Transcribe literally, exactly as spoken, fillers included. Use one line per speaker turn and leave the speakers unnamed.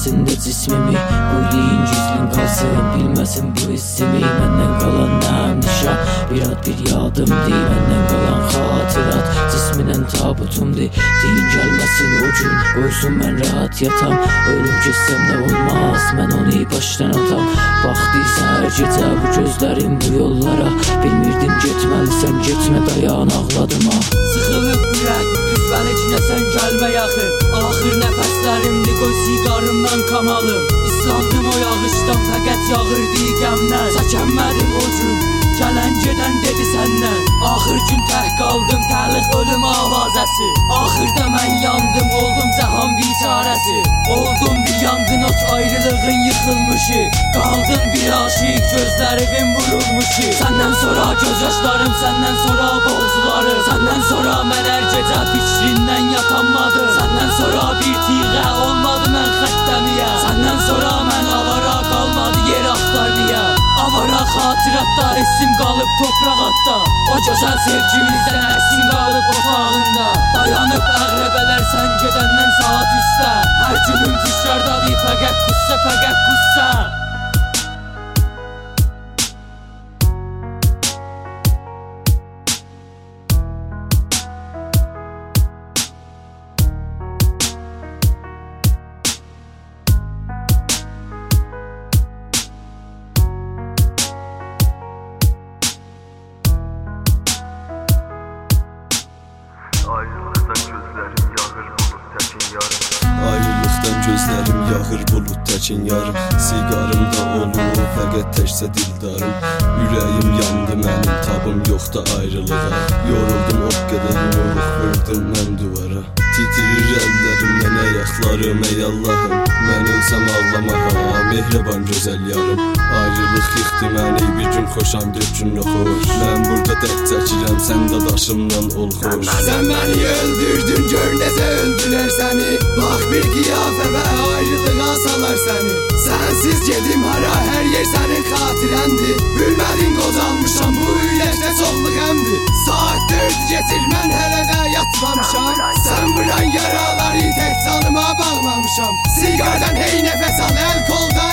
bilməsin də cismimi, qoy deyin gizlin qalsın, bilməsin bu hissimi. Məndən qalan nəm nişan, bir ad bir yadımdır, məndən qalan xatırat cisminin tabutumdur. Deyin gəlməsin o gün, qoysun mən rahat yatam, ölüm keçsəm də olmaz, mən onu başdan atam. Baxdıysa hər gecə bu gözlərim bu yollara, bilmirdim getməlisən, getmə dayan ağladım ha. Sıxılıb ürək, lütfən içinə sən gəlmə yaxın, axır nəfəslərimdir, qoy siqarımdan kamalım. İslandım o yağışdan, fəqət yağırdı qəmdən, çəkənmədim o gün, gələn gedən dedi səndən. Axır gün tək qaldım, təliq ölüm avazəsi, axırda mən yandım, oldum cəhan biçarəsi. Oldum bir yangın ot, ayrılığın yıxılmışı, qaldım bir aşiq, gözlərimin vurulmuşu. Səndən sonra göz yaşlarım, səndən sonra boğzularım, səndən sonra mən hər gecə fikrindən yatanmadım. Səndən sonra bir tiğə olmadı mən xəttəmiyə, səndən sonra mən avara qalmadı yer axtarmaya. Avara xatıratda hissim qalıb topraq atda, o gözəl sevgimizdən əksin qalıb otağında. Dayanıb əqrəbələr sən gedəndən saat üstə, hər günüm tişlərdadır fəqət qüssə, fəqət qüssə.
Ayrılıqdan gözlərim yağır bulut təkin yarım, siqarımda olur fəqət təkcə dildarım. Ürəyim yandı mənim, tabım yoxda ayrılığa, yoruldum o qədər yumruq vurdum mən duvara. Titrir əllərimdən ayaqlarım ey Allahım, mən ölsəm ağlama ha, mehriban gözəl yarım. Ayrılıq yıxdı məni, bir gün xoşam, bir gün yoxur, mən burada dərd çəkirəm, sən də daşımdan ol xoş.
Sən məni öldürdün, gör necə öldülər səni, bax bir qiyafəmə ayrılığa salar səni. Sənsiz gedim hara, hər yer sənin xatirəndir, bilmədin qocalmışam, bu ürəkdə çoxluq həmdir. Saat dörd getir, mən hələ də yatmamışam, sən vuran yaraları tək canıma bağlamışam. Siqardan hey nəfəs al, əl koldan